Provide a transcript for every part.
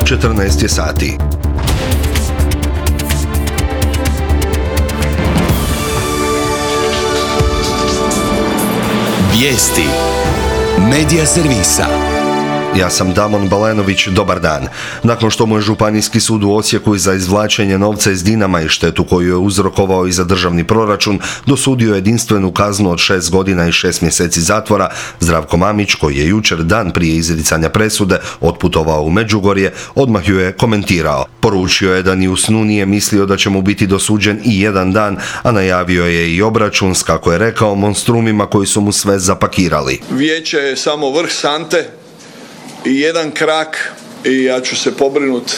14 je sati. Vijesti Medija servisa. Ja sam Damon Balenović, dobar dan. Nakon što mu je Županijski sud u Osijeku za izvlačenje novca iz Dinama i štetu koju je uzrokovao i za državni proračun dosudio jedinstvenu kaznu od 6 godina i 6 mjeseci zatvora, Zdravko Mamić, koji je jučer dan prije izricanja presude otputovao u Međugorje, odmah ju je komentirao. Poručio je da ni u snu nije mislio da će mu biti dosuđen i jedan dan, a najavio je i obračun s, kako je rekao, monstrumima koji su mu sve zapakirali. Vijeće je samo vrh sante i jedan krak i ja ću se pobrinuti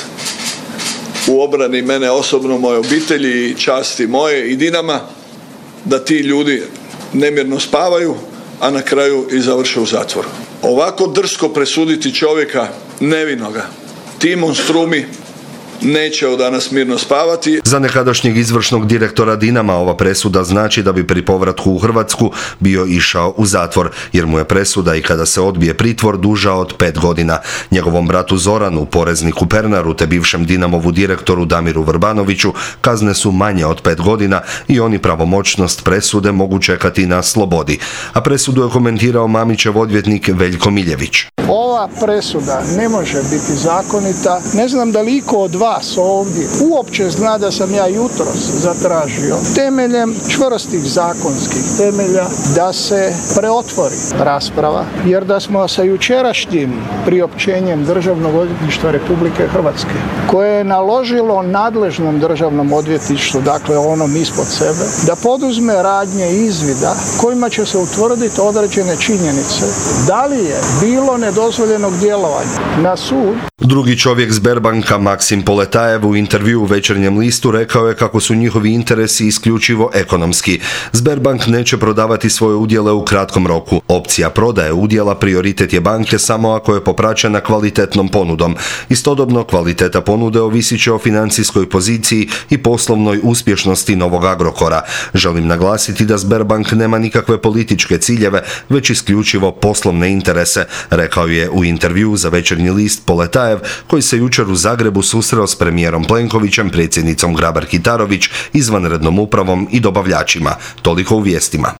u obrani mene osobno, moje obitelji i časti moje i Dinama, da ti ljudi nemirno spavaju, a na kraju i završe u zatvoru. Ovako drsko presuditi čovjeka nevinoga, ti monstrumi neće od danas mirno spavati. Za nekadašnjeg izvršnog direktora Dinama ova presuda znači da bi pri povratku u Hrvatsku bio išao u zatvor, jer mu je presuda i kada se odbije pritvor duža od 5 godina. Njegovom bratu Zoranu, porezniku Pernaru te bivšem Dinamovu direktoru Damiru Vrbanoviću kazne su manje od 5 godina i oni pravomoćnost presude mogu čekati na slobodi. A presudu je komentirao Mamićev odvjetnik Veljko Miljević. Ova presuda ne može biti zakonita. Ne znam da li iko od vas ovdje uopće zna da sam ja jutros zatražio temeljem čvrstih zakonskih temelja da se preotvori rasprava, jer da smo sa jučerašnjim priopćenjem Državnog odvjetništva Republike Hrvatske, koje je naložilo nadležnom državnom odvjetništvu, dakle onom ispod sebe, da poduzme radnje izvida kojima će se utvrditi određene činjenice, da li je bilo nedozvoljenog djelovanja na sud. Drugi čovjek Sberbanka, Maksim Poletajev, u intervjuu u Večernjem listu rekao je kako su njihovi interesi isključivo ekonomski. Sberbank neće prodavati svoje udjele u kratkom roku. Opcija prodaje udjela prioritet je banke samo ako je popraćena kvalitetnom ponudom. Istodobno, kvaliteta ponude ovisit će o financijskoj poziciji i poslovnoj uspješnosti novog Agrokora. Želim naglasiti da Sberbank nema nikakve političke ciljeve, već isključivo poslovne interese, rekao je u intervjuu za Večernji list Poletajev, koji se jučer u Zagrebu susreo s premijerom Plenkovićem, predsjednicom Grabar Kitarović, izvanrednom upravom i dobavljačima. Toliko u vijestima.